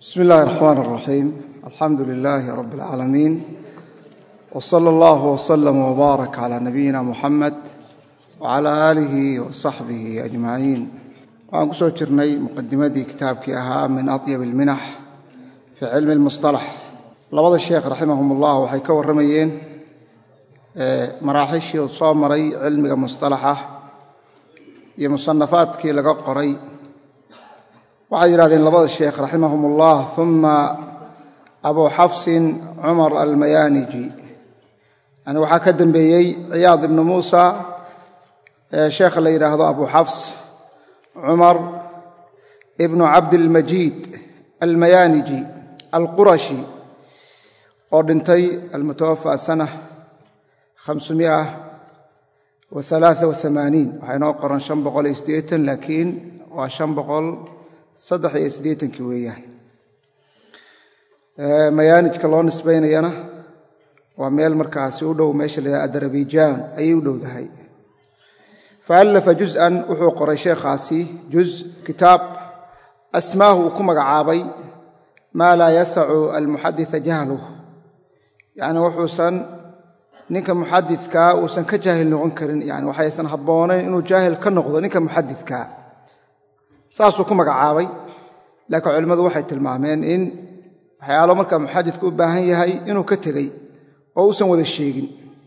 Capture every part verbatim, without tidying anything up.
بسم الله الرحمن الرحيم الحمد لله رب العالمين وصلى الله وسلم وبارك على نبينا محمد وعلى آله وصحبه أجمعين وأن كسو جرني مقدمتي كتابك أها من أطيب المنح في علم المصطلح لبض الشيخ رحمهم الله وحيكو الرميين مراحشي وصامري علمك مصطلحة يا مصنفاتك لقى قري وعير هذين لبض الشيخ رحمهم الله ثم أبو حفص عمر الميانجي أنا وحكدم بيي عياض بن موسى شيخ اللي يراهض أبو حفص عمر ابن عبد المجيد الميانجي القرشي أردنتي المتوفى سنة خمسمائة وثلاثة وثمانين وحين أقرن شنبقل إسديتا لكن وشنبقل صدح إسديتا كويان ميانج كالله نسبين ينا وميل مركاسي ودو ميش اللي أدربيجان أي ودو ذهي فألف جزءا وحوق ريشيخ عاسي جزء كتاب أسماه كما عابي ما لا يسع المحدث جهله يعني وحوسا ninka muxadidka uusan ka jaahil noqon karin yani waxaysan haboonayn inuu jaahil ka noqdo ninka muxadidka saasoo ku magacaabay laakiin culimadu waxay tilmaameen in waxyaalo marka muxadidku u baahan yahay inuu ka tagay oo uusan wada sheegin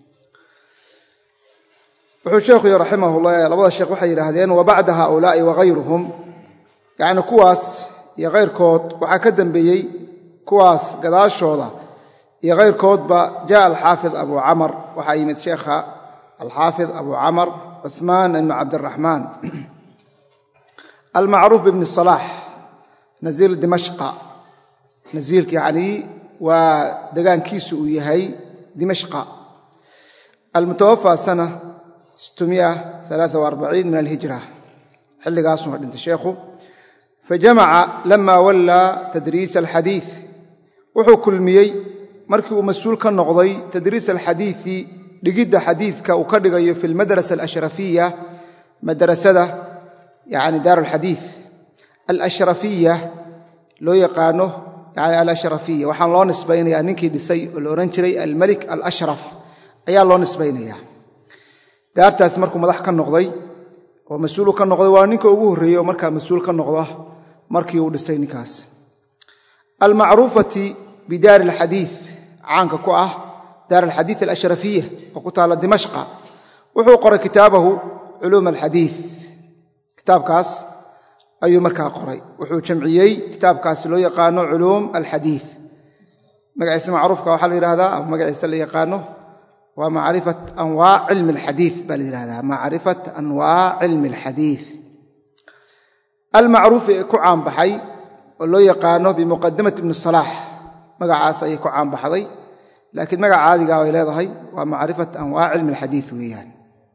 wuxuu sheekhu raximahullah labada sheekh waxay yiraahdeen wa ba'da haula'i wa ghayruhum yani kuwaas iyo ghayrkood waxa ka dambeeyay kuwaas gadaashooda غير كودبا جاء الحافظ أبو عمر وحيمد شيخها الحافظ أبو عمر عثمان بن عبد الرحمن المعروف بابن الصلاح نزيل دمشق نزيل يعني ودقان كيسو يهي دمشق المتوفى سنة ستمائة وثلاثة وأربعين من الهجرة حل قاسم انت شيخه فجمع لما ولى تدريس الحديث وحو كل ميي markii uu mas'uul ka noqday tadriis alxadiisi dhigida xadiiska uu ka dhigayo fi almadrasa alashrafiyya madrasada yaani dar alhadith alashrafiyya loo yaqaano yaani alashrafiyya waxaan loo nisbaynayaa ninkii dhisay oo la oran jiray almalik alashraf ayaa loo nisbaynayaa daartaas markuu madax ka noqday oo mas'uul ka noqday waa ninka ugu horeeyay marka mas'uul ka noqdo markii uu dhisay ninkaas alma'rufati bidar alhadith عنك كواه دار الحديث الأشرفية وكتال دمشق وحو قرأ كتابه علوم الحديث كتاب كاس أي مركا قرأ وحو جمعيي كتاب كاس لو يقانو علوم الحديث مقعيس معروف كوحال هذا أو مقعيس اللي يقانو ومعرفة أنواع علم الحديث بل هذا معرفة أنواع علم الحديث المعروف كعام بحي ولو يقانو بمقدمة ابن الصلاح magacaas ay ku caan baxday laakiin magaca caadiga ay leedahay waa maarifat anwaa ilm alhadith weeyaan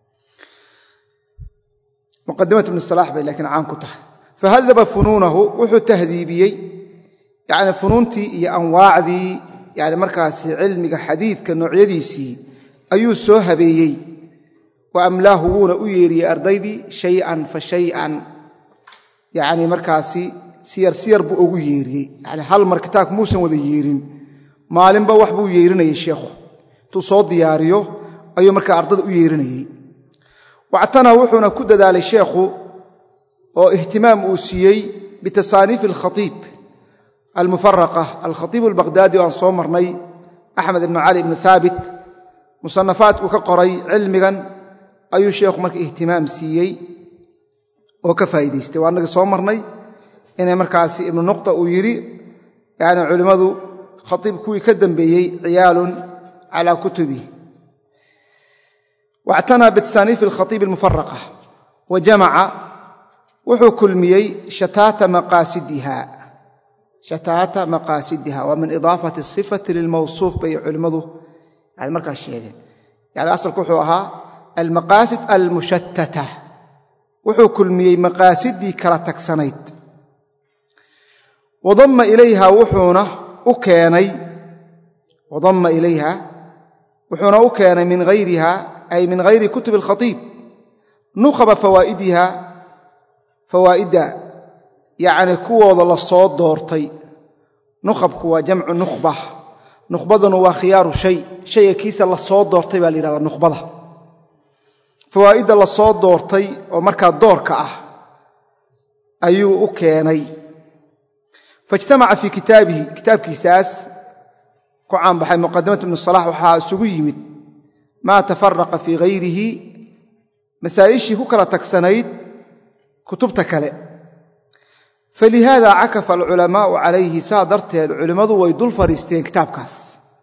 muqaddimat ibn salah bay laakiin caan ku tahay fahadaba fununahu wuxuu tahdibiyay yaani fununti iyo anwaacdi yaani markaas cilmiga hadithka noocyadiisi ayuu soo habeeyay wa amlahuuna u yeeriyay ardaydii shay'an fa shay'an yaani markaasi siyar siyar buu ugu yeeriyay yani hal mar kitaab muusan wada yeerin maalinba wax buu yeerinayay sheekhu tuu soo diyaariyo ayuu marka ardada u yeerinayay wactana wuxuuna ku dadaalay sheekhu oo ihtimaam uu siiyay bitasaanif al-khatib al-mufarraqa al-khatib al-baghdadi oo soo marnay ahmed ibn ali ibn thabit musannafat uu ka qoray cilmigan ayuu sheekhu marka ihtimaam siiyay oo ka faa'iideystay waanaga soo marnay inay markaasi ibn nuqta uu yiri yaani culimadu khatib kuwii ka dambeeyay ciyaalun ala kutubi wa'tana bitasanif al-khatib al-mufarraqa wa jama'a wuxuu kulmiyay shatata maqasidiha shatata maqasidiha wa min idafati as-sifati lil-mawsuf bay culimadu yaani markaa sheegeen yaani asalku wuxuu ahaa al-maqasid al-mushattata wuxuu kulmiyay maqasidii kala tagsanayd وضم إليها وحونا أكاني وضم إليها وحونا أكان من غيرها أي من غير كتب الخطيب نخب فوائدها فوائد يعني كووda la soo doortay nuqabku waa jamcu nukhba nukhbaduna waa khiyaaru shay shayga kiisa la soo doortay baa la yidhahdaa nukhbada fawaa'idda la soo doortay oo markaa doorka ah ayuu u keenay faijtamaca fii kitaabihi kitaabkiisaas ku caanbaxay muqadamat ibnu salax waxaa isugu yimid maa tafaraqa fii hayrihi masaa'ishii ku kala tagsanayd kutubta kale falihaada cakafa alculamaa'u calayhi saa darteed culimmadu way dul fadhiisteen kitaabkaas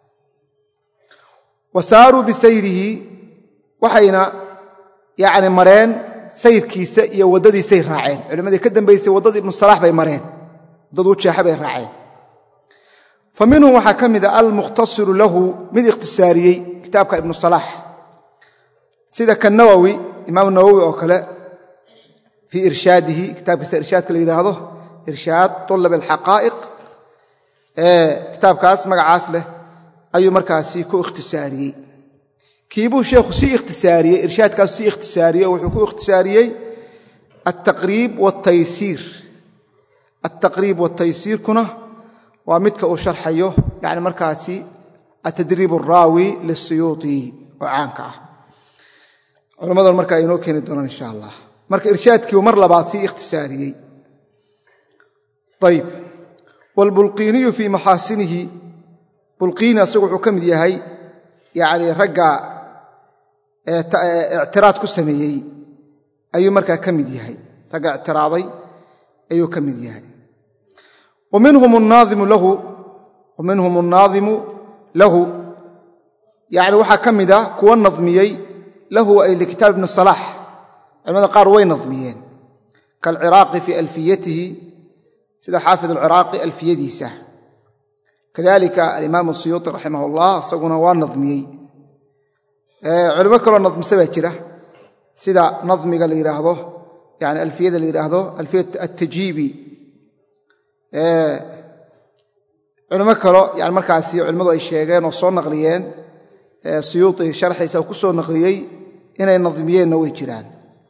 wa saaruu bisayrihi waxayna yacni mareen sayrkiisa iyo waddadiisay raaceen culimmadii ka dambaysay waddadii ibnu salaax bay mareen waddaduu jeexa bay raaceen fa minhum waxaa ka mida almukhtasiru lahu mid ikhtisaariyey kitaabka ibnu salaax sida ka nawowi imaam nawowi oo kale fii irshaadihi kitaabkiisa irshaadka la yidhaahdo irshaad tulab alxaqaa'iq kitaabkaas magacaas leh ayuu markaasi ku ikhtisaariyey kiibuu sheekhu sii ikhtisaariyey irshaadkaas sii ikhtisaariyey oo wuxuu ku ikhtisaariyey altaqriib waaltaysiir altaqriib waaltaysiirkuna waa midka uu sharxayo yani markaasi atadriib araawi lisiyuuti oo caanka ah culammadan markaa inoo keeni doonaan insha allah marka irshaadkiiu mar labaad sii ikhtisaariyey ayib waalbulqiiniyu fii maxaasinihi bulqiini asagu wuxuu ka mid yahay yani ragga ictiraad ku sameeyey ayuu markaa ka mid yahay ragga ictiraaday ayuu ka mid yahay wa minhum annaadimu lahu wa minhum annaadimu lahu yani waxaa ka mida kuwa nadmiyey lahu ay likitaab ibni salaax culimada qaar way nadmiyeen kaalciraaqi fii alfiyatihi sida xaafid alciraaqi alfiyadiisa kadalika alimaam asiyuuti raximah ullah isaguna waa nadmiyey culimo kaloo nadmisa baa jira sida nadmiga la yidhaahdo yani alfiyada la yidhaahdo alfiyat attajiibi culimo kalo yani markaasi culimmadu ay sheegeen oo soo naqliyeen siyuuti sharxiisa ku soo naqliyey inay nadmiyeenna way jiraan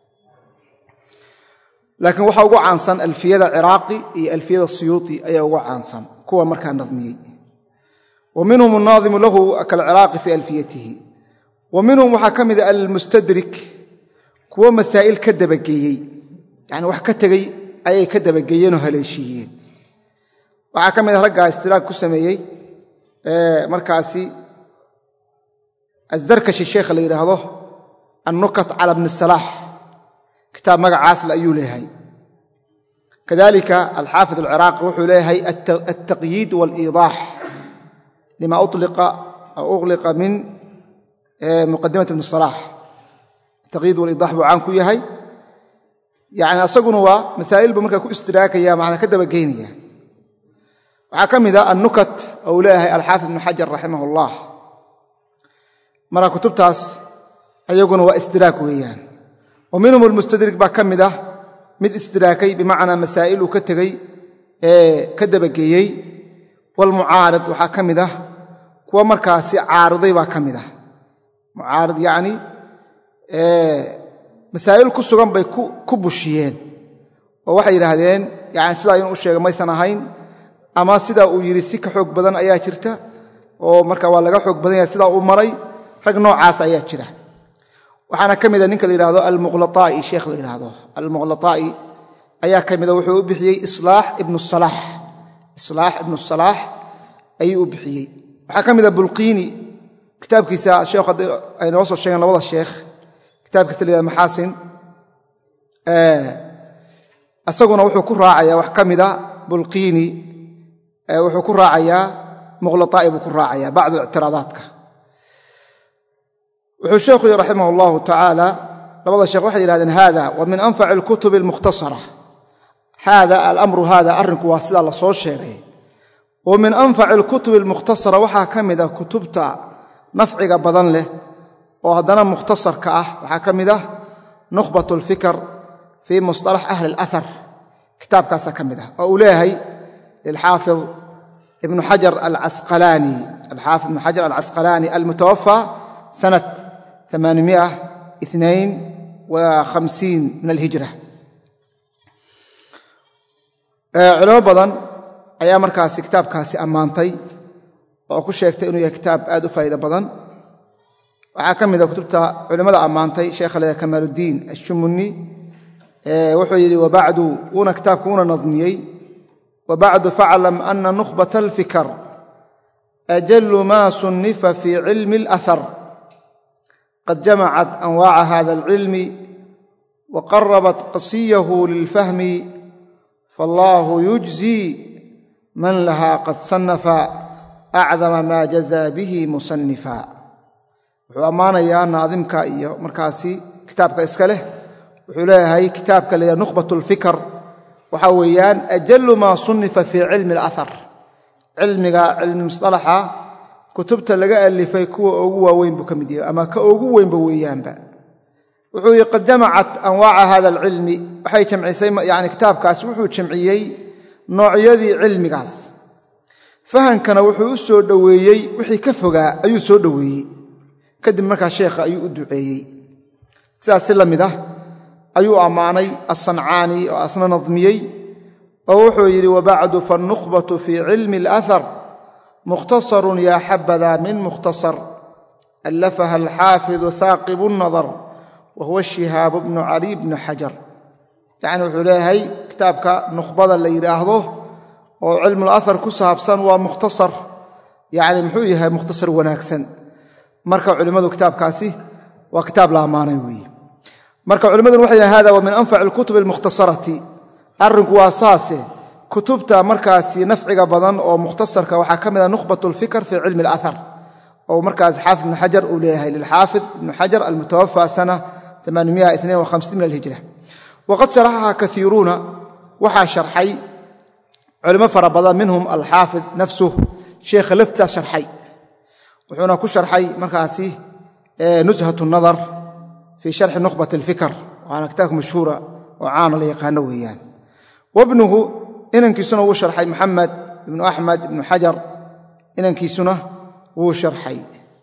laakiin waxaa ugu caansan alfiyada ciraaqi iyo alfiyada siyuuti ayaa ugu caansan kuwa markaa nadmiyey wa minhum annaadimu lahu kaalciraaqi fii alfiyatihi wa minhum waxaa ka mida almustadrik kuwo masaa'il ka dabageeyey yani wax ka tegey ayay ka dabageeyeenoo haleeshiiyeen waxaa ka mida raggaa istiraag ku sameeyey markaasi azarkashi sheekha la yidhaahdo annukat cala bni salaax kitaab magacaasle ayuu leeyahay kadalika alxaafid alciraaqi wuxuu leeyahay altaqyiid waaliidaax lima uliqa aw ughliqa min muqadimat ibni salaax taqyiid waliidaax buu caan ku yahay yani asaguna waa masaa'il buu markaa ku istiraakaya macnaa ka dabageynaya waxaa ka mida annukat ou leeyahay alxaafid ibnu xajar raximah ullah marka kutubtaas ayaguna waa istiraak weeyaan wa minhum almustadrik baa ka mid ah mid istiraakay bimacnaa masaa'il uu ka tegey ee ka dabageeyey waalmucaarid waxaa ka mid ah kuwa markaasi caariday baa ka mid ah mucaarid yacni masaa'il ku sugan bay ku bushiyeen oo waxay yidhaahdeen yani sidaa inuu u sheega maysan ahayn ama sidaa uu yidhi si ka xoog badan ayaa jirta oo marka waa laga xoog badan yahay sidaa uu maray rag noocaas ayaa jira waxaana ka mida ninka la yidhahdo almuqlataa'i sheekh la yidhaahdo almuqlataa'i ayaa ka mida wuxuu u bixiyey islaax ibnu salaax islaax ibnu salaax ayuu u bixiyey waxaa ka mida bulqiini kitaabkiisa sheekh ay noo soo sheegeen labada sheekh kitaabkiisa la yidhahdo maxaasin asaguna wuxuu ku raacayaa wax ka mida bulqiini wuxuu ku raacayaa muqlataa'i buu ku raacayaa bacdu ictiraadaadka wuxuu sheekhu yidhi raximah allahu tacaala labada sheekh waxay yidhahdeen haada wa min anfaci alkutubi almukhtasara haada alamru haada arrinku waa sidaa la soo sheegay wa min anfaci alkutubi almukhtasara waxaa ka mid ah kutubta nafciga badan leh oo haddana mukhtasarka ah waxaa ka mid ah nukhbat alfikr fii musطalax ahli alahar kitaabkaasaa ka mid ah oo uu leeyahay lilxaafid ibnu xajar alcasqalaani alxaafid ibnu xajar alcasqalaani almutawafى sanat ثمانمائة واثنين وخمسين من الهجرة culamo badan ayaa markaasi kitaabkaasi ammaantay oo ku sheegtay inuu yahay kitaab aad u faa'iido badan waxaa ka mid ah kutubta culimada ammaantay sheekha leeyahay Kamaaludiin Ash-Shumuni wuxuu yidhi wabacdu wuuna kitaabku una nadmiyey wabacdu faclam ana nukhbata alfikr ajallu ma sunnifa fi cilmi al-athar qad jamacat anwaaca hada al-cilmi وقربت قصيه للفهم فالله يجزي من لها قد صنف أعظم ما جزى به مصنفا وأمانا يا ناظمك إياه مركاسي كتابك إسكاله وحوليها هي كتابك اللي نخبة الفكر وحويان أجل ما صنف في علم الأثر علمك علم مصطلحة كتبت لقاء اللي فيكوا أقوى وين بكمدية أما كأقوى وين بويان بقى wuxuu qad jamacat anwaaca hada alcilmi waxay jamcisay yani kitaabkaas wuxuu jamciyey noocyadii cilmigaas fahankana wuxuu u soo dhoweeyey wixii ka fogaa ayuu soo dhoweeyey kadib markaa sheekha ayuu u duceeyey sidaas si la mid ah ayuu ammaanay as-Sancaani oo asna nadmiyey oo wuxuu yidhi wabacdu fannukhbatu fii cilmi alathar mukhtasarun yaa xabada min mukhtasar allafaha alxaafidu thaaqibu nnadar وهو الشهاب بن علي بن حجر يعني وحليهي كتابك نخبض اللي يراهضه وعلم الأثر كسابسا ومختصر يعني محويها مختصر وناكسا مركب علماء كتاب كاسي وكتاب لا مانوي مركب علماء الوحينا هذا ومن أنفع الكتب المختصرة أرنك واساسي كتبتا مركاسي نفع بضن ومختصر كوحاكم نخبة الفكر في علم الأثر أو مركز حافظ بن حجر أوليها للحافظ بن حجر المتوفى سنة ثمانمائة واثنين وخمسين من الهجرة وقد شرحها كثيرون وحا شرحي علماء فربضا منهم الحافظ نفسه شيخ لفتة شرحي وحونا كو شرحي مركاسي نزهة النظر في شرح نخبة الفكر وأنا كتاب مشهورة وعانا ليقانويان وابنه إننكسنه وشرحي محمد بن أحمد بن حجر إننكسنه وشرحي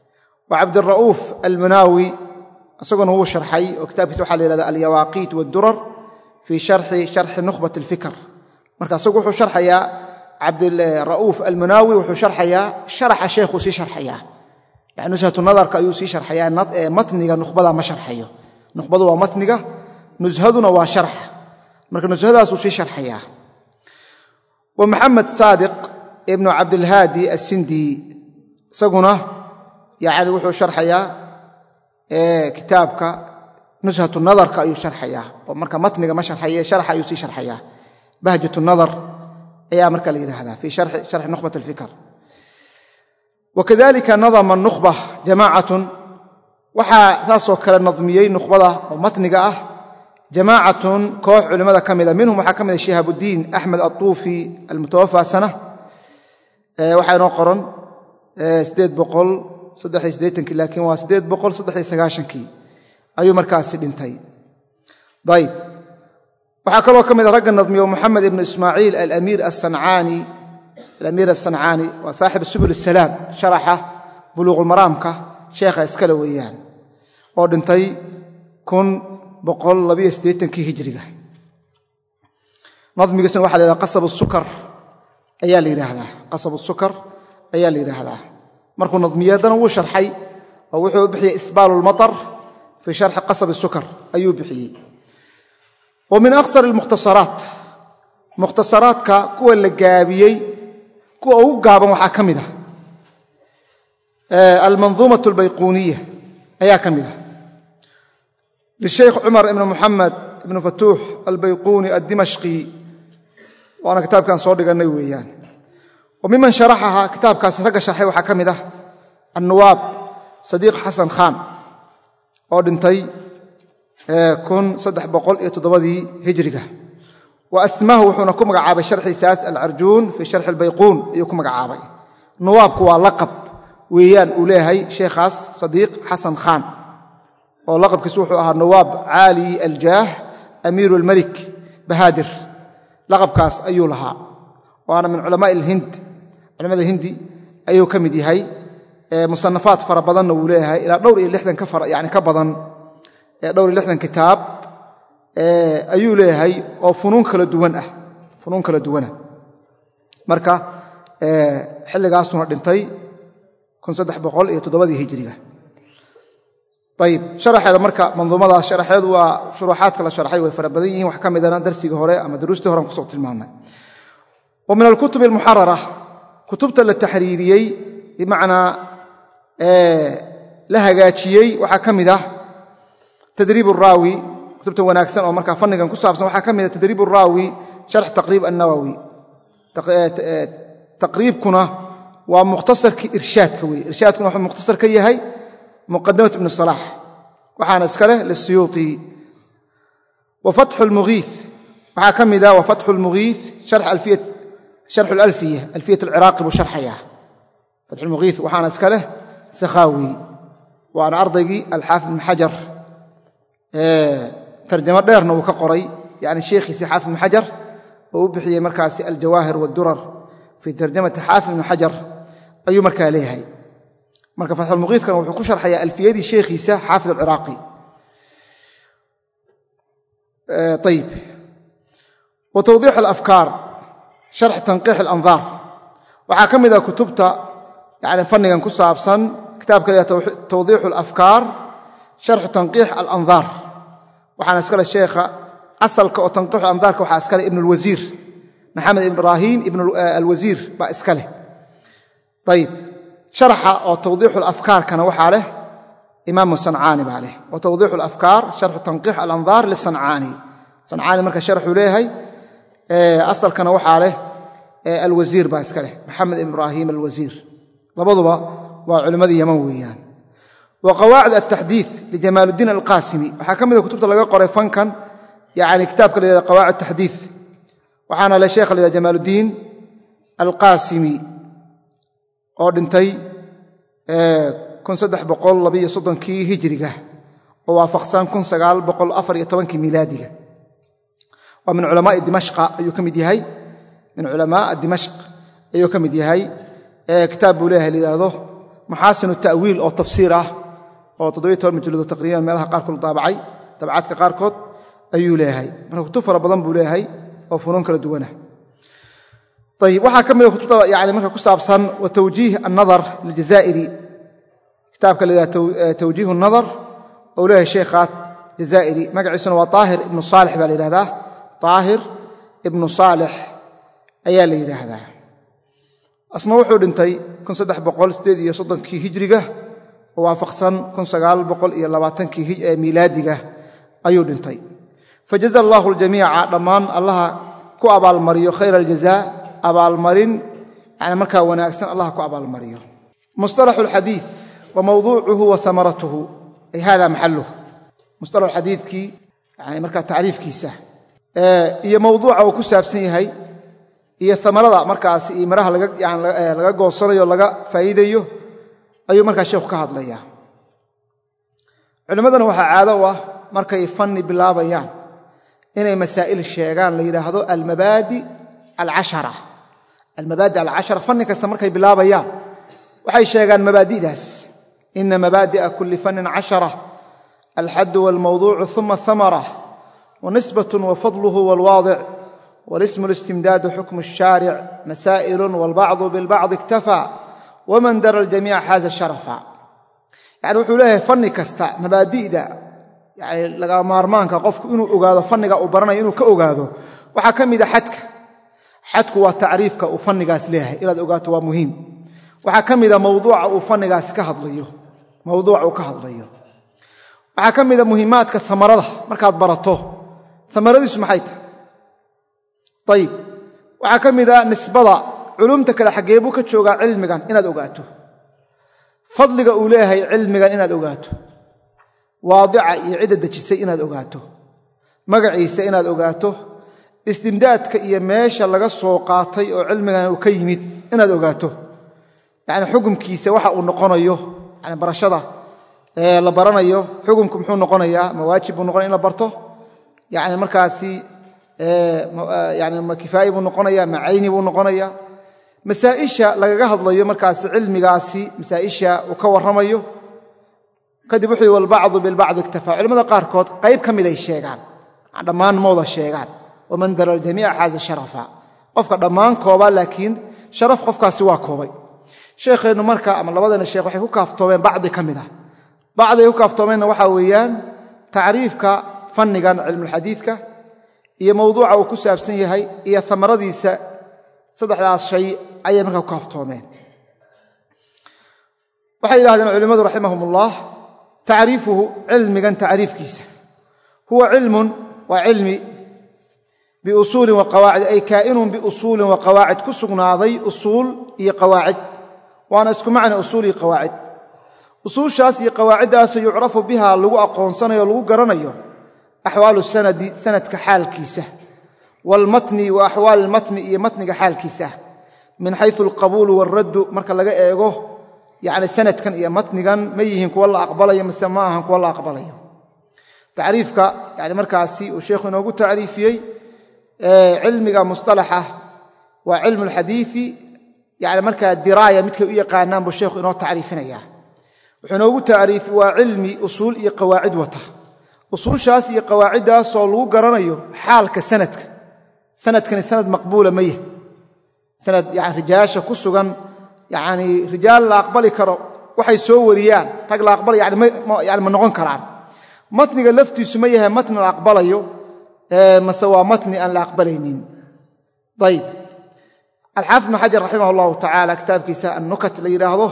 وعبد الرؤوف المناوي أصلاً هو شرحي وكتاب سبحانه لهذا اليواقيت والدرر في شرح شرح نخبة الفكر مركز صقوح شرح يا عبد الرؤوف المناوي وحو شرح يا شرح شيخ سي شرح يا يعني نزهة النظر كأيوسي شرح يا متنقى نخبة ما شرح يا نخبة ومتنقى نزهدنا وشرح مركز نزهدها سي شرح يا ومحمد صادق ابن عبد الهادي السندي صقنا يعني وحو شرح يا كتابك نزهة النظر كأيو شرحياه ومركا متنقى ما شرحياه شرح يسي شرحياه بهجة النظر أي مركا لغير هذا في شرح, شرح نخبة الفكر وكذلك نظم النخبة جماعة وحا ثاسو كلا النظميين نخبة ومتنقى جماعة كوح علماء كاملة منهم وحا كامل شهاب الدين أحمد الطوفي المتوفى سنة وحا نقرن سديد بقل صدحي سديتنك لكن واسديد بقول صدحي سغاشنكي ايو مركاسي دنتي طيب waxaa kaloo kamid rag nadmiyo محمد بن اسماعيل الامير الصنعاني الامير الصنعاني وصاحب سبل السلام شرحه بلوغ المرام ka sheekha iskala weeyaan oo dhintay kun boqol laba iyo siddeetan hijriga nadmigiisna waxa la yiraahdaa qasab as-sukar ayaa la yiraahdaa qasab as-sukar ayaa la yiraahdaa markuu nadmiyadana uu sharxay oo wuxuu bixiyay isbaalul matar fi sharh qasab as-sukar ayuu bixiyay ومن أقصر المختصرات مختصرات كو اللي جابيي كو أو جابا وحاكمده المنظومة البيقونية أي كمده للشيخ عمر بن محمد بن فتوح البيقوني الدمشقي وأنا كتاب كان صادق النووي يعني وممن شرحها كتاب كان رجع شرحه وحاكمده النواب صديق حسن خان أودنتي كن صدح بقول يتضبذي هجرك وأسماه وحنكم مقعاب شرح ساس العرجون في شرح البيقون يكم مقعابي نوابك ولقب ويان أوليهي شيخاس صديق حسن خان ولقب كسوحه النواب عالي الجاه أمير الملك بهادر لقب كاس أيو لها وأنا من علماء الهند علماء الهندي أيو كمدي هاي مصنفات فربضن أوليهي إلى دور اللحظة كفر يعني كبضن دور لحدن كتاب ayuu leeyahay oo funuun kala duwan ah funuun kala duwan marka xilligaasuna dhintay kun saddex boqol iyo toddobadii hijriga. ayib sharaxeeda marka manduumada sharaxeedu waa shuruuxaadka la sharxay way fara badan yihiin wax ka midana darsiga hore ama duruustii hore aan kusoo tilmaamnay. wa min alkutub almuxarara kutubta la taxriiriyey bimacnaa la hagaajiyey waxaa ka mid ah tadriib araawi kutubta wanaagsan oo markaa fannigan ku saabsan waxaa ka mid ah tadriib araawi sharx taqriib annawawi taqriibkuna waa mukhtasarkii irshaadka weeye irshaadkuna wuxuu mukhtasar ka yahay muqadamat ibn salax waxaana iska leh lisiyuuti. wa fatxu lmugiith waxaa ka mid ah wa fatxu lmugiith sharx alfiyat sharxu alalfiya alfiyat alciraaqi buu sharxayaa fatxu lmugiith waxaana iska leh sakhaawi waana ardaygii alxaafid ibn xajar tarjamo dheerna uu ka qoray yani sheekhiisii xaafid ibn xajar oo u bixiyey markaasi aljawaahir wadurar fii tarjamati xaafid ibn xajar ayuu markaa leeyahay. marka fatxulmugiidkana wuxuu ku sharxayaa alfiyadii sheekhiisa xaafid alciraaqi. ayib wa tawdiix alafkaar sharx tanqiix alandaar waxaa ka mid ah kutubta yani fannigan ku saabsan kitaabka tawdiixu alafkaar sharxu tanqiix alandaar waxaana iskale sheekha asalka oo tanqiix alandaarka waxaa iskale ibn alwasiir maxamed ibn ibraahim ibn alwasiir baa iska leh. ayib sharaxa oo tawdiixu alafkaarkana waxaa leh imaamu sancaani baa leh wa tawdiixu alafkaar sharxu tanqiix alandaar lisancaani sancaani marka sharxuu leeyahay asalkana waxaa leh alwasiir baa iska leh maxamed ibn ibraahim alwasiir labaduba waa culimmadii yaman weeyaan. wa qawaacid altaxdiid lijamaaluddiin alqaasimi waxaa ka mida kutubta laga qoray fankan yani kitaabka la yhahda qawaacid taxdiid waxaana le sheekha la yhahda jamaaluddiin alqaasimi oo dhintay kun saddex boqol labiyo soddonkii hijriga oo waafaqsan kun sagaal boqol afar iyo tobankii miilaadiga. waa min culamaai dimashqa ayuu ka mid yahay min culamaa dimashq ayuu ka mid yahay. kitaab buu leeyahay la yidhaahdo maxaasinu ta'wiil oo tafsiir ah oo toddobiyo toban majalado taqriiban meelaha qaarkood daabacay dabcaadka qaarkood ayuu leeyahay marka kutub fara badan buu leeyahay oo funuun kala duwanah. ayib waxaa ka mida kutubta yani marka ku saabsan wa tawjiih annadar liljazaa'iri kitaabka la yidhahda tawjiih annadar ou leeyahay sheekhaat jazaa'iri magaciisuna waa taahir ibnu saalix baa la yidhahdaa taahir ibnu saalix ayaa la yidhaahdaa. asna wuxuu dhintay kun saddex boqol siddeed iyo soddonkii hijriga oo waafaqsan kun sagaal boqol iyo labaatankii miilaadiga ayuu dhintay. fajaza allaahu aljamiica dhammaan allaha ku abaalmariyo khayra aljazaa abaalmarin yani markaa wanaagsan allah ku abaalmariyo. musطalaxu alxadiid wa mawduucuhu wa amaratuhu ay hada maxaluh musطalaxu xadiidkii yani markaa tacriifkiisa iyo mawduuca uu ku saabsan yahay iyo amarada markaas iyo miraha laga goosanayo laga faa'iidayo ayuu markaa sheekhu ka hadlayaa. culimmadana waxaa caado u ah markay fanni bilaabayaan inay masaa'il sheegaan la yidhaahdo almabaadi alcashara almabaadi alcashara fanni kasta markay bilaabayaan waxay sheegaan mabaadi'daas ina mabaadi'a kulli fannin cashara alxaddu waalmawduucu uma ahamara wanisbatun wafadluhu waalwaadic walismu listimdaadu xukmu الshaaric masaa'ilun waalbacdu bilbacdi iktafaa waman dara aljamiica xaaza sharafa yani wuxuu leeyahay fanni kasta mabaadi'da yani laga maarmaanka qofku inuu ogaado fanniga uu baranayo inuu ka ogaado waxaa ka mida xadka xadku waa tacriifka uu fannigaas leeyahay inaad ogaato waa muhiim. waxaa ka mida mawduuca uu fannigaas ka hadlayo mawduuca uu ka hadlayo waxaa ka mida muhiimaadka amarada markaad barato amaradiisu maxay tahay. ayib waxaa ka mida nisbada culumta kale xaggee buu ka joogaa cilmigan inaad ogaato fadliga uu leeyahay cilmigan inaad ogaato waadica iyo cidda dejisay inaad ogaato magaciisa inaad ogaato istimdaadka iyo meesha laga soo qaatay oo cilmigan uu ka yimid inaad ogaato yani xukumkiisa waxa uu noqonayo yani barashada la baranayo xukumku muxuu noqonayaa ma waajib buu noqonaya in la barto yani markaasi yani ma kifaayi buu noqonaya ma cayni buu noqonaya masaa'isha lagaga hadlayo markaasi cilmigaasi masaa'isha uu ka warramayo kadib wuxuu walbacdu bilbacdi iktafaa culimmada qaarkood qayb ka mid ay sheegaan dhammaan mooda sheegaan waman dara aljamiica xaaza sharafa qofka dhammaan kooba laakiin sharaf qofkaasi waa koobay sheekheenu marka ama labadana sheekh waxay ku kaaftoomeen bacdi kamid ah bacdi ay ku kaaftoomeenna waxa weeyaan tacriifka fannigan cilmu xadiidka iyo mawduuca uu ku saabsan yahay iyo thamaradiisa saddexdaas shay ayay marka ku kaaftoomeen waxay yiraahdeen culimadu rahimahumullah tacriifuhu cilmigan tacriifkiisa huwa cilmun wa cilmi بأصول وقواعد أي كائن بأصول وقواعد كسقنا ذي أصول هي قواعد وأنا أسكن معنى أصول قواعد أصول شاسي قواعد سيعرف بها لغو أقونصنا يلغو قرنيو أحوال السند سند كحال كيسة والمتن وأحوال المتن إيه متن كحال كيسة من حيث القبول والرد مركا لغا إيغوه يعني سند كان إيه متن كان ميهم كوالا أقبلي مسماهم كوالا أقبلي تعريفك يعني مركاسي وشيخنا وقو تعريفي علمك مصطلحة وعلم الحديث يعني مركا الدراية مثل إيه قانان بالشيخ إنه تعريفنا إياه وحنوه تعريف وعلمي أصول إيه قواعد وطه أصول شاسي قواعدها صولو قرانيو حالك سندك سند كان سند مقبولة ميه سند يعني رجاشة كسوغان يعني رجال لا أقبلي كرو وحي سوريان رجل لا أقبلي يعني ما يعني من نغن كران متن قلفتي سميها متن لا أقبليو ما سوى متن أن لا أقبلينين طيب الحافظ بن حجر رحمه الله تعالى كتاب كيساء النكت اللي يراهضه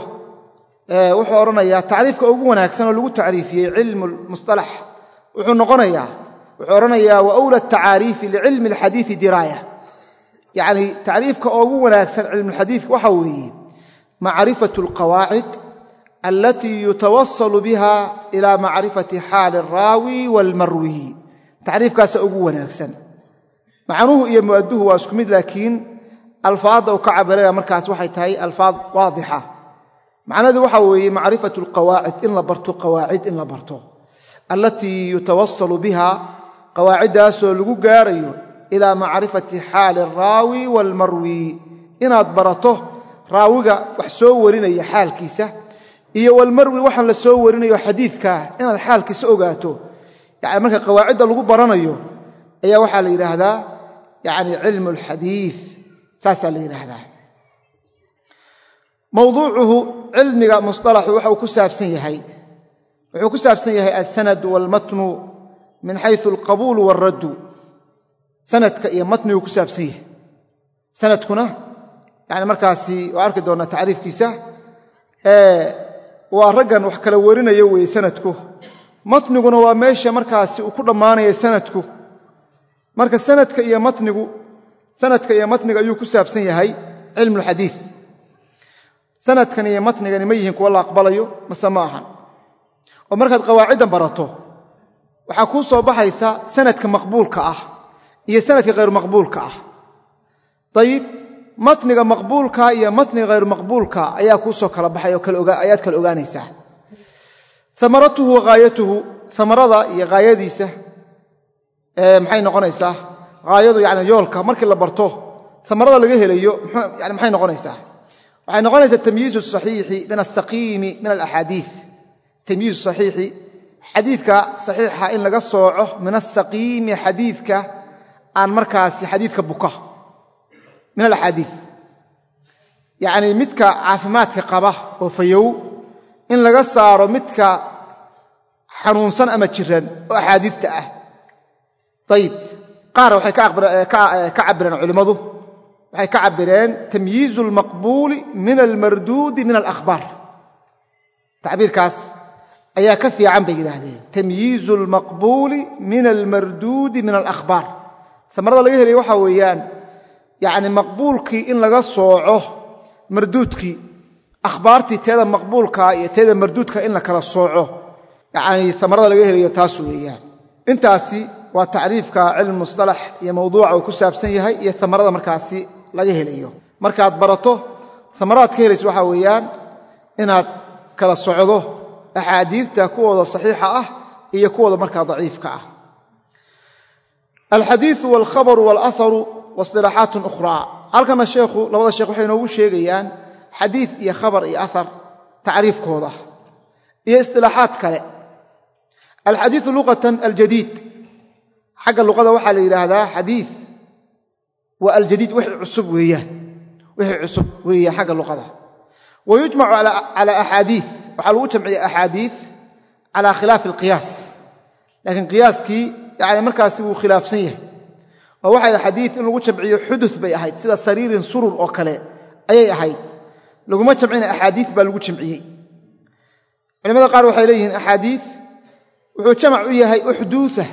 وحورنا يا تعريفك أقونا أكسنا لغو تعريفي علم المصطلح وحورنا يا وحورنا يا وأولى التعاريف لعلم الحديث دراية يعني تعريفك أقونا أكسنا علم الحديث وحوي معرفة القواعد التي يتوصل بها إلى معرفة حال الراوي والمروي تعريف كاس أقونا أكسنا معنوه إيه مؤدوه واسكمد لكن الفاظ وكعبرية مركز وحي تهي الفاظ واضحة معنى ذو حوي معرفة القواعد إن لبرتو قواعد إن لبرتو التي يتوصل بها قواعدها سلقو قاريو إلى معرفة حال الراوي والمروي إن أدبرته راوية وحسورين أي حال كيسة إيه والمروي وحن لسورين أي حديثك إن الحال كيسة أغاتو يعني مركز قواعد لقو برانيو أي وحال إلى هذا يعني علم الحديث ساسا إلى هذا موضوعه علم مصطلح وحو كساب سنيهي وحو كساب سنيهي السند والمتن من حيث القبول والرد سند كأي متن وكساب سنيه سند كنا يعني مركاسي وعارك دونا تعريف كيسا اه ورقا وحكالورين يوي سندكو متن كنا وماشي مركاسي وكل مانا سندكو مركز سند كأي متن سند كأي متن أيو كساب سنيهي علم الحديث سند كان يمتن يعني ميهن كولا أقبليو مسماها ومركز قواعدا براتو وحكون صوبحيسا سند كمقبول كأه هي سند غير مقبول كأه طيب متن مقبول كأه هي متن غير مقبول كأه أيا كوسو كلبحيو كالأغا آيات كالأغانيسة ثمرته وغايته ثمرة هي غايديسة اه محين نقونيسة غايده يعني يولكا مركز لبرتوه ثمرة لغيه ليو يعني محين نقونيسة waxay noqonaysaa tamyiiz saxiix min as-saqim min al-ahadith tamyiiz saxiix hadithka saxiixa in laga sooco min as-saqim hadithka aan markaas hadithka buka min al-ahadith yaani midka caafimaadka qaba oo fayow in laga saaro midka xanuunsan ama jiran oo ahadithta ah tayib qaar waxay ka ka cabiraan culimadu waxay ka cabireen tamyiiz al-maqbul min al-mardud min al-akhbar ta'birkaas ayaa ka fiican bay yiraahdeen tamyiiz al-maqbul min al-mardud min al-akhbar samarada laga helay waxa weeyaan yaani maqbulki in laga sooco mardudki akhbaarti teeda maqbulka iyo teeda mardudka in la kala sooco yaani samarada laga helay taas weeyaan intaasi waa taariifka cilm mustalah iyo mawduuca ku saabsan yahay iyo samarada markaasi laga helayo markaad barato samaraadka helayso waxa weeyaan inaad kala socdo ahadiithta kuwada saxiixa ah iyo kuwada markaa daciifka ah alhadith wal khabar wal athar wastirahat ukhra halkana sheekhu labada sheekh waxay noogu sheegayaan hadith iyo khabar iyo athar taariifkooda iyo istilahaat kale alhadith lughatan aljadid xagga luqada waxa la yiraahdaa hadith waa aljadiid wixii cusub weeyaan wixii cusub weeyaan xagga luqada ويجمع على على أحاديث وحلو جمع أحاديث على خلاف القياس لكن قياسكي يعني مركز هو خلاف سيه وواحد حديث إنه جمع حدث بي أحد سيدا سرير سرور أو كلا أي أحد لو ما جمعنا أحاديث بل جمعيه لماذا قالوا حيليهن أحاديث وجمع إياها أحدوثة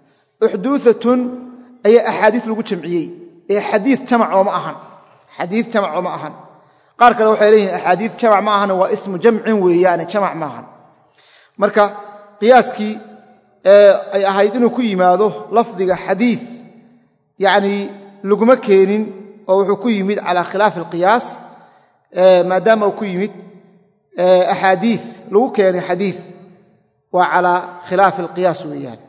أحدوثة أي أحاديث لو جمعيه أي حديث جمع ومعهن حديث جمع ومعهن qaar kale waxay leeyihiin axaadiis jamac ma ahana waa ismu jamcin weeyaan jamac ma ahan marka qiyaaskii ee ay ahayd inuu ku yimaado lafdiga xadiis yaani laguma keenin oo wuxuu ku yimid ala khilaaf alqiyaas ee maadaama uu ku yimid axaadiis lagu keenay xadiis waa ala khilaaf alqiyaas weeyaan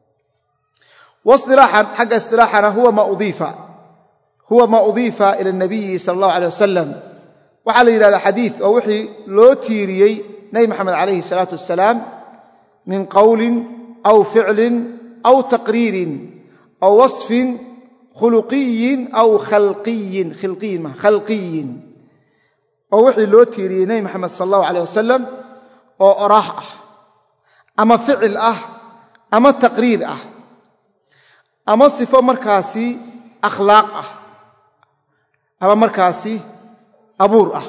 wasdirahan xagga istirahana huwa ma udifa huwa ma udifa ila an-nabi sallallahu alayhi wasallam waxa la yiraahdaa xadiis oo wixii loo tiiriyay nabi maxamed alayhi salatu wasalaam min qawlin aw fi'lin aw taqriirin aw wasfin khuluqiyyin aw khalqiyyin khilqiyyin ma khalqiyyin oo wixii loo tiiriyay nabi maxamed sallallahu alayhi wasallam oo oraah ah ama ficil ah ama taqriir ah ama sifo markaasi akhlaaq ah ama markaasi أبور أه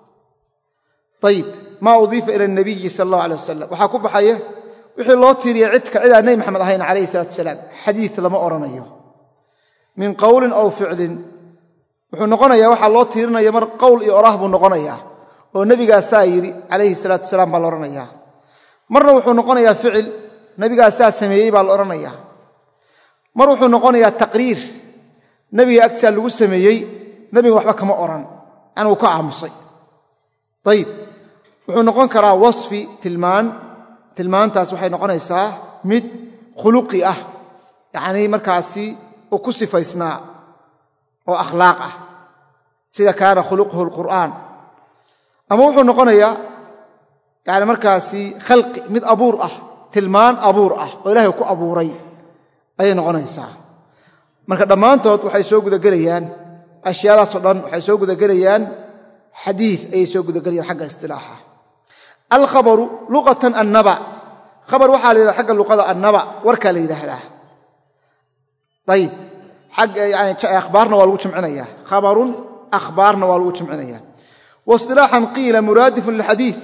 طيب ما أضيف إلى النبي صلى الله عليه وسلم وحاكم بحيه وحي الله تيري عدك إلى نبي محمد عليه الصلاة والسلام حديث لما أرنيه من قول أو فعل وحو نقنيا وحا الله تيرنا يمر قول إيراه بنقنيا والنبي قال سايري عليه الصلاة والسلام بالأرنيا مرة وحو نقنيا فعل نبي قال سايري سميعي بالأرنيا مرة وحو نقنيا تقرير نبي أكتسال لغو سميعي نبي وحبا كما أرن أنا وكاع مصي طيب وحو نقول كرا وصفي تلمان تلمان تاس وحي نقول إيساه مد خلقي أه يعني مركاسي وكسف إسناء وأخلاقه سيدا كان خلقه القرآن أما وحو نقول إياه يعني مركاسي خلقي مد أبور أه تلمان أبور أه وإلهي وكو أبوري أي نقول إيساه مركا دمان توت وحي سوق ذا قريان أشياء صدّن وحيسوق ذا قريان حديث أي سوق ذا قريان حق استلاحة الخبر لغة النبأ خبر وحال حق اللغة النبأ وركا لي لهذا طيب حق يعني أخبارنا والوجه معناها خبر أخبارنا والوجه معناها واصطلاحا قيل مرادف للحديث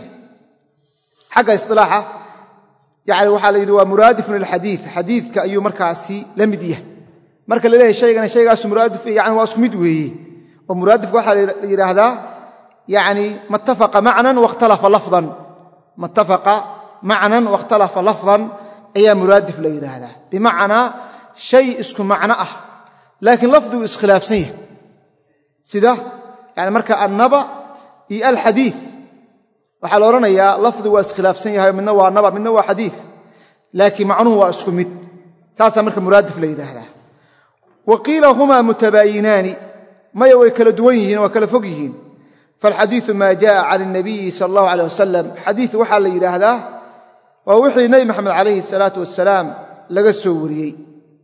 حق استلاحة يعني وحال هو مرادف للحديث حديث كأي مركاسي لمديه marka la leeyahay shaygan shaygaas muraadif yaani waa isku mid weeye oo muraadif waxa la yiraahdaa yaani muttafaqa ma'nan wa ikhtalafa lafdhan muttafaqa ma'nan wa ikhtalafa lafdhan ayaa muraadif la yiraahdaa bimaana shay isku macna ah laakiin lafdu iskhilaafsan yahay sida yaani marka annaba iyo alhadith waxa la oranayaa lafdu waa iskhilaafsan yahay midna waa naba midna waa hadith laakiin macnuhu waa isku mid taas marka muraadif la yiraahdaa وقيل هما متباينان ما يوكل دويهن وكل فقهن فالحديث ما جاء عن النبي صلى الله عليه وسلم حديث وحال إلى هذا ووحي نبي محمد عليه الصلاة والسلام لقى السوري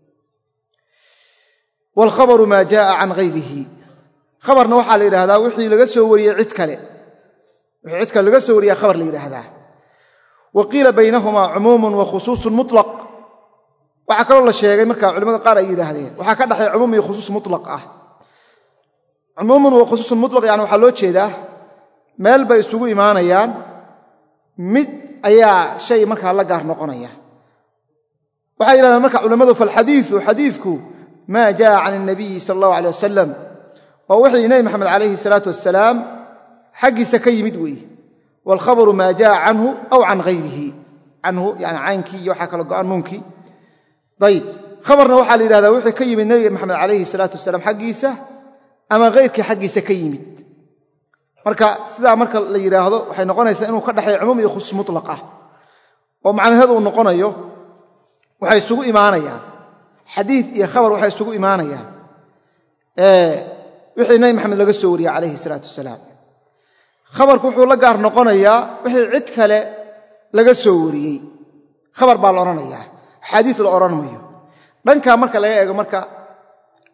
والخبر ما جاء عن غيره خبرنا وحال إلى هذا وحي لقى السوري عتكله عتكله لقى السوري خبر إلى هذا وقيل بينهما عموم وخصوص مطلق waxa kale la sheegay marka culimada qaar ay yiraahdeen waxa ka dhaxay umum iyo khusuus mutlaq ah umum iyo khusuus mutlaq yani waxa loo jeedaa meel bay isugu iimaanayaan mid ayaa shay marka la gaar noqonaya waxa yiraahdeen marka culimadu fal hadith hadithku ma jaa an nabi sallallahu alayhi wasallam oo wixii nabi maxamed alayhi salatu wassalam xaqiisa ka yimid weey wal khabaru ma jaa anhu aw an ghayrihi anhu yani aanki iyo waxa kala go'an mumkin طيب خبرنا وحال إلى هذا وحي كيم النبي محمد عليه الصلاة والسلام حقيسة أما غيرك حقيسة كيمت مركا سيدا مركا اللي يرى هذا وحي نقونا يسألون قد حي عمومي يخص مطلقة ومعنى هذا ونقونا يو وحي سوء إيمانا يعني حديث يا خبر وحي سوء إيمانا يعني اه وحي النبي محمد لقى السوري عليه الصلاة والسلام خبر كوحو لقار نقونا يا وحي عدك لقى السوري خبر بالورانا يا حديث الأورانمية دنكا marka laga eego marka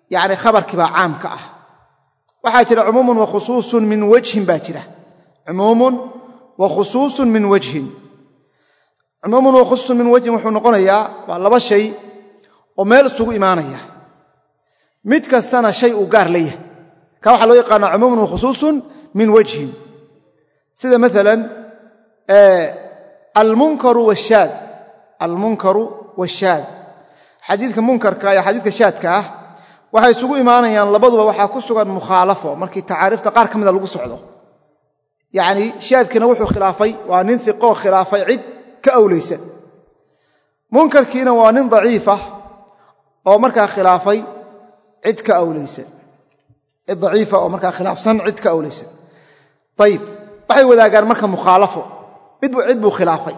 yani khabarkii baa caam ka ah waxaa jira cumuumun wa khusuusun min wajhin baa jira cumuumun wa khusuusun min wajhin cumuumun wa khusuusun min wajhin wuxuu noqonayaa waa laba shay oo meel isugu imaanaya mid kastana shay uu gaar leeyahay ka waxa loo yaqaan cumuumun wa khusuusun min wajhin sida maalan ee al-munkaru wash-shaad al-munkaru wash-shaad xadiidka munkarka iyo xadiidka shaadka ah waxay isugu imaanayaan labaduba waxa ku sugan mukhaalafo markii taariifta qaar kamida lagu socdo yaani shaadkina wuxuu khilaafay waa nin thiqo khilaafay cid ka awleysan munkarkiina waa nin daciif ah oo markaa khilaafay cid ka awleysan cid daciifa oo markaa khilaafsan cid ka awleysan tayib waxay wadaagaan marka mukhaalafo mid buu cid buu khilaafay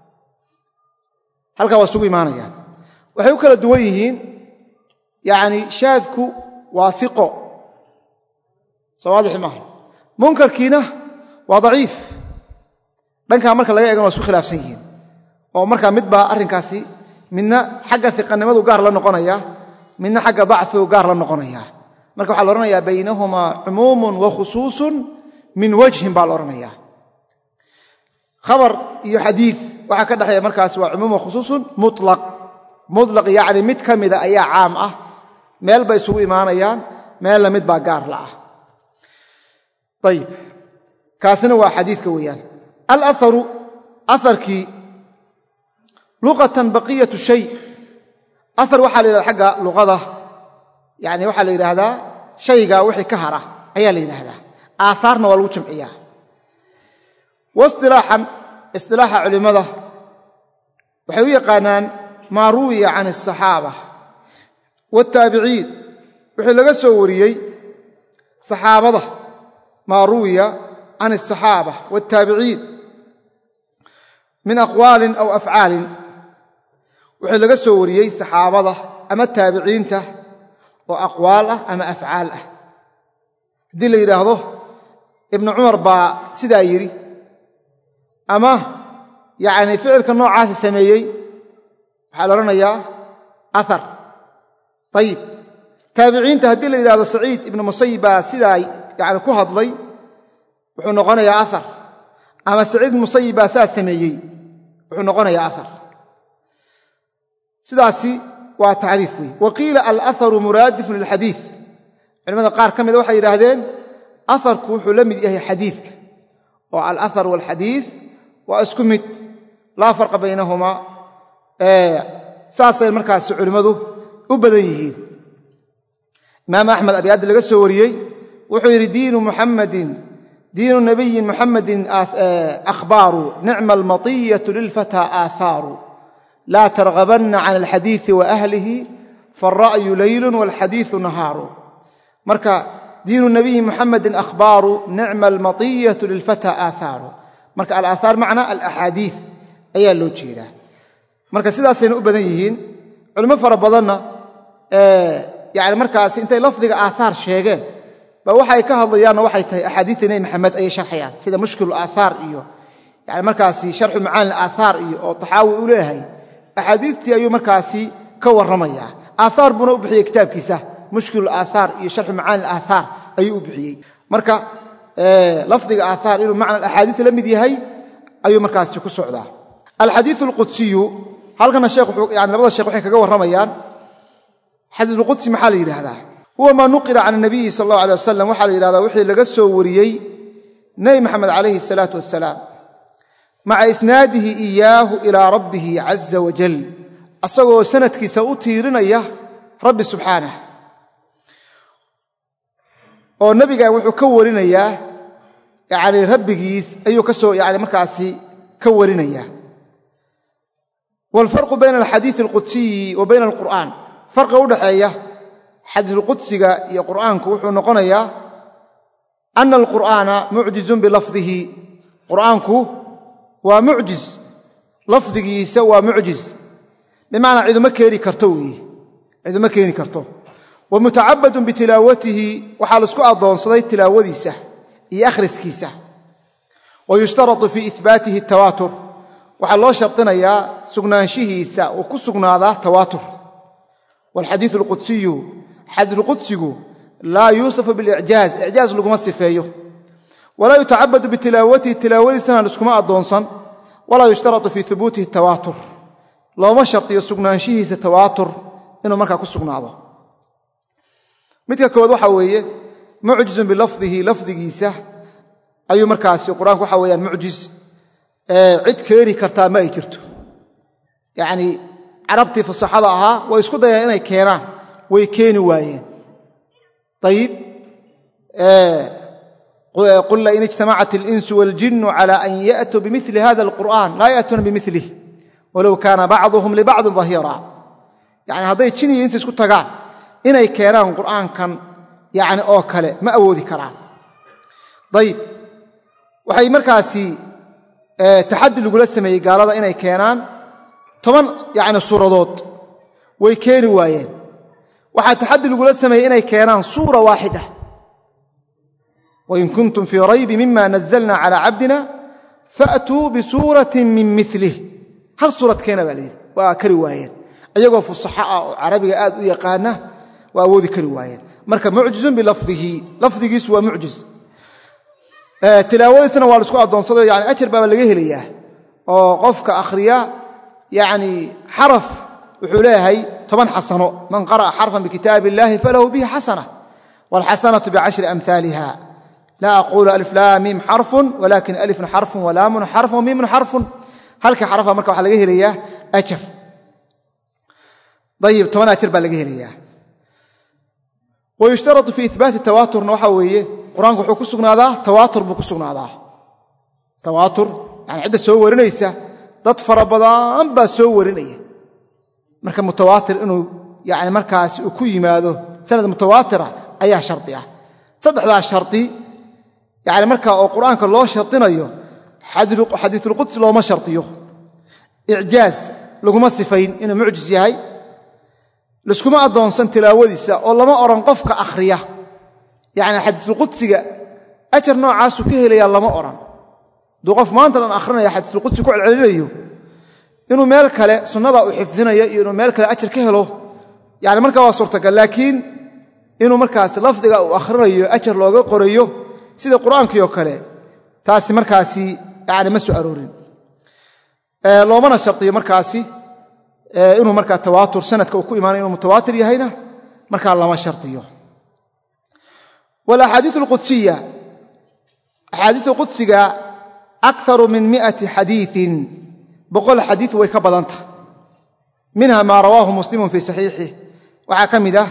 halka waa isugu imaanayaan waxay u kala duwan yihiin يعني شاذكو واثقو صواضح معه منكر كينا وضعيف دنكا marka laga eegano isku khilaafsan yihiin oo marka mid ba arinkaasi midna xagga thiqanimadu gaar la noqonaya midna xagga dacfigu gaar la noqonaya marka waxa la oranayaa baynahuma umuumun wa khusuusun min wajhin ba la oranayaa khabar iyo xadiith waxa ka dhaxaya markaas waa umuum wa khusuusun mutlaq mutlaq yaani mid kamida ayaa caam ah meel bay isugu imaanayaan meel la mid baa gaar la ah tayib kaasina waa xadiidka weeyaan al-atharu atharki luqatan baqiyatu shay athar waxa la yiraahdaa xagga luqada yaani waxa la yiraahdaa shayga wixii ka hara ayaa la yiraahdaa aatharna waa lagu jamciyaa wastilaahan istilaaha culimada waxay u yaqaanaan ma ruwiya can as-sahaaba والتابعين وحي لغا سو وريي صحابه ما روي عن الصحابه والتابعين من اقوال او افعال وحي لغا سو وريي صحابه اما التابعين ته واقوال اما افعال دي اللي يراهدو ابن عمر با سدا يري اما يعني فعل كنوعاس سميهي waxa la oranayaa athar طيب تابعين تهدي لي هذا سعيد ابن مسيب سداي يعني كو هدلي wuxuu noqonayaa athar ama سعيد مسيب asaas sameeyay wuxuu noqonayaa athar sidaasi waa taariif weey waqila al-athar muradif lil hadith culimada qaar kamid waxay yiraahdeen atharku wuxuu la mid yahay xadiidka oo al-athar wal hadith waa isku mid la farq baynahuma ee saasay markaas culimadu u badan yihiin imaam ahmed abiyad laga soo wariyay wuxuu yiri diinu muhammadin diinu nabiy muhammadin akhbaru ni'ma al-matiyah lil fata atharu la targhabanna 'an al-hadith wa ahlihi فالرأي ليل والحديث نهار marka diinu nabiy muhammadin akhbaru ni'ma al-matiyah lil fata atharu marka al-athar macna al-ahadith ayaa loo jeedaa marka sidaasayna u badan yihiin culimo fara badanna ee yaani markaas intay lafdiga aathar sheegeen ba waxay ka hadlayaan waxay tahay ahadiith nabi maxamed ay sharxayaan sida mushkil aathar iyo yaani markaas sharx macaan aathar iyo oo taxaawi u leeyahay ahadiithtii ayuu markaas ka waramaya aathar buna u bixiyay kitaabkiisa mushkil aathar iyo sharx macaan aathar ayuu u bixiyay marka ee lafdiga aathar inuu macna ahadiith la mid yahay ayuu markaas ku socdaa al-hadith al-qudsi halkana sheekhu yaani labada sheekh waxay kaga waramayaan hadith al-qudsi maxaa la yiraahdaa huwa ma nuqila can nabiy sallallahu alayhi wasallam waxa la yiraahdaa wixii laga soo wariyay nabi maxamed alayhi salatu wassalam ma'a isnaadihi iyaahu ila rabbih azza wa jal asagoo sanadkiisa u tiirinaya rabbi subhanahu oo nabiga wuxuu ka warinayaa yaani rabbigiis ayuu ka soo yaani markaasi ka warinaya والفرق بين الحديث القدسي وبين القرآن فرق ودحية حديث القدسي يا قرآنك وحو نقنيا أن القرآن معجز بلفظه قرآنك ومعجز لفظه سوى معجز بمعنى إذا ما كيري كرتوه إذا ما كيري كرتوه ومتعبد بتلاوته وحال اسكو أضون صدي تلاوذي سه يأخرس كيسه ويشترط في إثباته التواتر waxa loo shartinayaa sugnaanshihiisa oo ku sugnaada tawaatur wal hadith al qudsi xadulqudsigu laa yuusafu bilicjaaz icjaaz laguma sifeeyo walaa yutacabadu bitilaawatihi tilaawadiisana liskuma addoonsan walaa yushtaratu fii hubuutihi tawaatur looma shardiyo sugnaanshihiisa tawaatur inuu markaa ku sugnaado midka koowaad waxaa weeye mucjizun bilafdihi lafdigiisa ayuu markaasi qur-aanku waxaa weeyaan mucjiz cid keeni kartaa ma ay jirto yacnii carabtii fasaxada ahaa way isku dayeen inay keenaan way keeni waayeen ayib qul lain ijtamacat alinsu waaljinnu cala an ya'tuu bimili hada alqur'an laa ya'tuuna bimilih walow kaana bacduhum libacdin dahiira yani hadday jin iyo insi isku tagaan inay keenaan qur'aankan yani oo kale ma awoodi karaan ayib waxay markaasi taxaddi lagula sameeyey gaalada inay keenaan toban yani suuradood way keeni waayeen waxaa taxaddi lagula sameeyey inay keenaan suura waaxida wain kuntum fii raybi mima nazalna calaa cabdina faatuu bisuuratin min milih hal suurad keena baa layidhi waa kari waayeen iyagoo fusaxo ah oo carabiga aad u yaqaana waa awoodi kari waayeen marka mucjizun bilafdihi lafdigiisu waa mucjiz tilaawadiisana waa laisku addoonsado yani ajar baaba laga helayaa oo qofka akhriya yani xaraf wuxuu leeyahay toban xasano man qara'a xarfan bikitaabi illaahi falahu bihi xasana waalxasanatu bicashri amhaaliha laa aquulu alif laa miim xarfun walaakin alifun xarfun walaamun xarfun wamiimun xarfun halka xarafa marka waxaa laga helayaa ajar ayib toban ajar baa laga helayaa wayushtaratu fii ihbaati tawaaturna waxaa weeye qur-aanku wuxuu ku sugnaadaa tawaatur buu ku sugnaadaa tawaatur yani cidda soo warinaysa dad fara badan baa soo warinaya marka mutawaatir inuu yani markaasi uu ku yimaado sanad mutawaatira ayaa shardi ah saddexdaas shardi yani marka oo qur'aanka loo shardinayo xadiisulquds looma shardiyo icjaaz laguma sifayn inuu mucjiz yahay liskuma addoonsan tilaawadiisa oo lama odhan qofka akhriya yani xadiisulqudsiga ajar noocaasuu ka helayaa lama odhan hadduu qof maanta dhan akhrinaya xadiisulqudsi ku celcelinayo inuu meel kale sunnada uu xifdinayo iyo inuu meel kale ajar ka helo yani markaa waa suurtagal laakiin inuu markaas lafdiga uu akhrinayo ajar looga qorayo sida qur'aankii oo kale taasi markaasi yani ma soo aroorin loomana shardiyo markaasi inuu markaa tawaatur sanadka uu ku imaanayo inuu mutawaatir yahayna markaa lama shardiyo walaxaadiiu alqudsiya axaadiiu qudsiga akaru min miati xadiiin boqol xadiid way ka badanta minha maa rawaahu muslimun fii saxiixih waxaa ka mid ah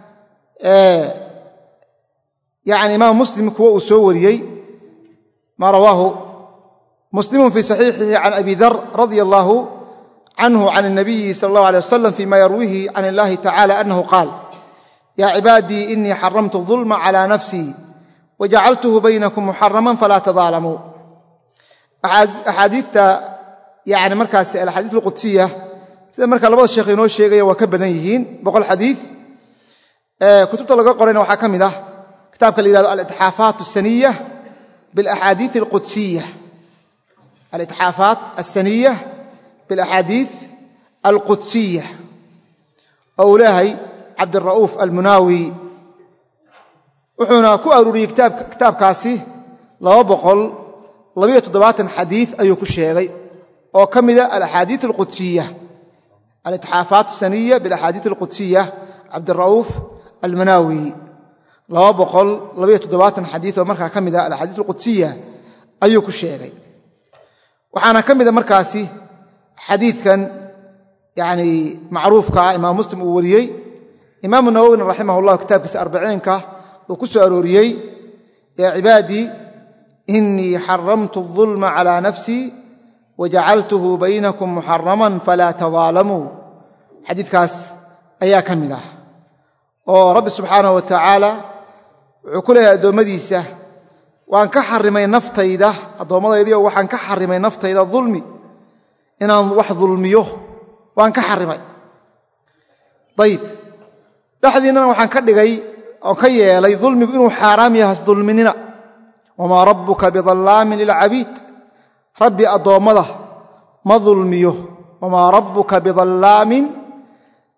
yani imaam muslim kuwa uu soo wariyey maa rawaahu muslimun fii saxiixihi can abi dar radia allaahu canhu can الnabiyi sal اllah alيه wasalam fima yarwiihi can illahi tacala anahu qaal yaa cibaadii inii xaramtu الظulma calى nafsii wajacaltuhu baynakum muxaraman falaa tadaalamuu axaadiita yani markaas alxadiis alqudsiya sida marka labada sheekh inoo sheegaya waa ka badan yihiin boqol xadiid kutubta laga qorayna waxaa ka mid ah kitaabka la yihahdo alitxaafaat asaniya bilaxaadiis alqudsiya alitxaafaat asaniya bilaxaadiis alqudsiya oo uu leeyahay cabdira'uuf almunaawi wuxuuna ku aruuriyey kitaabkaasi laba boqol labayo toddobaatan xadiid ayuu ku sheegay oo ka mida alaxaadiis alqudsiya alitxaafaat asaniya bilaxaadiis alqudsiya cabdira'uuf almunaawi laba boqol labayo toddobaatan xadiid oo markaa ka mida alaxaadiis alqudsiya ayuu ku sheegay waxaana ka mida markaasi xadiidkan yani macruufka ah imaam muslim uu wariyey imaamu nawowina raximah llah kitaabkiisa arbaciinka uu ku soo arooriyey yaa cibaadii inii xaramtu الظulma calى nafsii wajacaltuhu baynakum muxaraman falaa tadaalamuu xadiidkaas ayaa ka mid ah oo rabbi subxaanaه wa tacaala wuxuu ku leeyahay addoommadiisa waan ka xarimay naftayda addoommadaydiio waxaan ka xarimay naftayda dulmi inaan wax dulmiyo waan ka xarimay ayib dhexdiinnana waxaan ka dhigay oo ka yeelay dulmigu inuu xaaraam yahay dulminina wamaa rabbuka bidallaamin lilcabiid rabbi addoommada ma dulmiyo wamaa rabbuka bidallaamin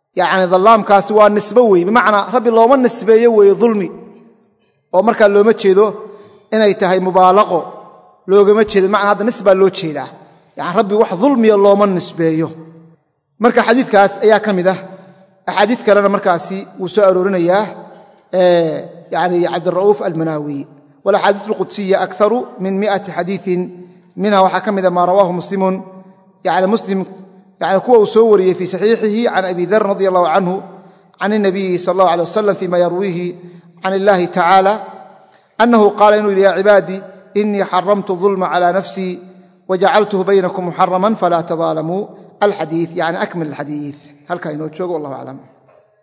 يعني ظلام كاسي waa nisbo weey bimacna rabbi looma nisbeeyo weey dhulmi oo marka looma jeedo inay tahay mubaalaqo loogama jeedo macna hada nisba loo jeedaa yani rabbi wax dhulmiya looma nisbeeyo marka xadiidkaas ayaa kamid ah axaadiid kalena markaasi uu soo aroorinaya ee yani Abdurrauf al-Manawi wala hadith al-qudsiyya aktharu min mi'ati hadithin minha waxa kamida ma rawahu muslimun yani muslim يعني كوا وسوري في صحيحه عن أبي ذر رضي الله عنه عن النبي صلى الله عليه وسلم فيما يرويه عن الله تعالى أنه قال إنه يا عبادي إني حرمت الظلم على نفسي وجعلته بينكم محرما فلا تظالموا الحديث يعني أكمل الحديث هل كان ينوتشوق والله أعلم